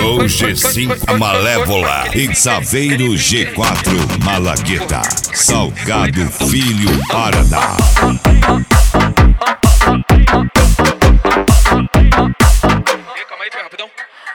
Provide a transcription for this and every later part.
Show G5 Malévola em Saveiro G4 Malagueta, Salgado Filho Paraná. Calma aí, rapidão.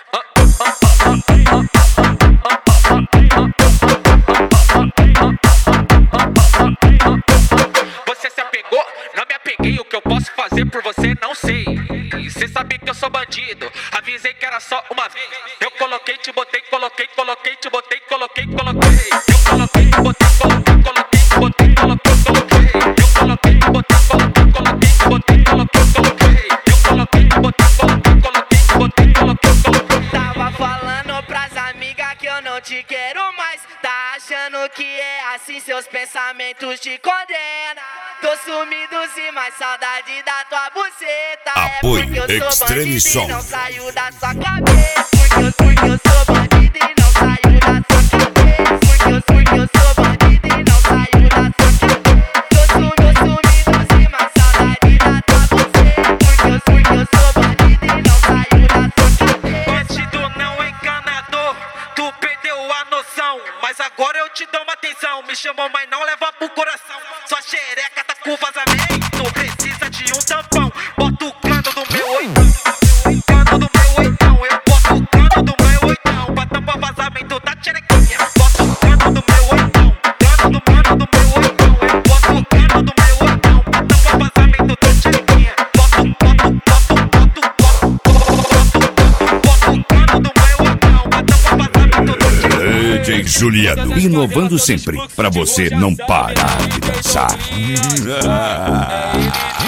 Você se apegou? Não me apeguei. O que eu posso fazer por você não sei. Cê sabe que eu sou bandido. Avisei que era só uma vez. Eu coloquei, te botei, coloquei, te botei, coloquei. Eu coloquei, te botei, coloquei, te botei, coloquei. Eu coloquei, te botei, coloquei, te botei, coloquei. Eu coloquei, te botei, coloquei, te botei, coloquei. Tava falando pras amigas que eu não te quero mais. Tá achando que é assim, seus pensamentos te condenam. Tô sumido sim, mas saudade da tua buceta. Apoio É porque eu sou Extreme bandido Som. e não saiu da sua cabeça. Porque eu sou bandido e não saiu da sua cabeça. Porque eu sou bandido e não saiu da sua cabeça. Tô sumido sim, mas saudade da tua buceta. Porque eu sou bandido e não saiu da sua cabeça. Bandido não enganador, tu perdeu a noção. Mas agora eu te dou uma atenção. Me chamou, mas não leva pro coração. Sua xereca tá com vazamento, precisa de um tampão. Bota o cano do meu oitão, cano do meu oitão. Eu boto o cano do meu oitão pra tampar vazamento da xerequinha. Bota o cano do meu oitão, cano do meu oitão. Eu boto o cano do meu oitão pra tampar vazamento da xerequinha. Bota o cano do meu oitão pra tampar vazamento da xerequinha. DJ Juliano, inovando sempre, pra você não parar de dançar.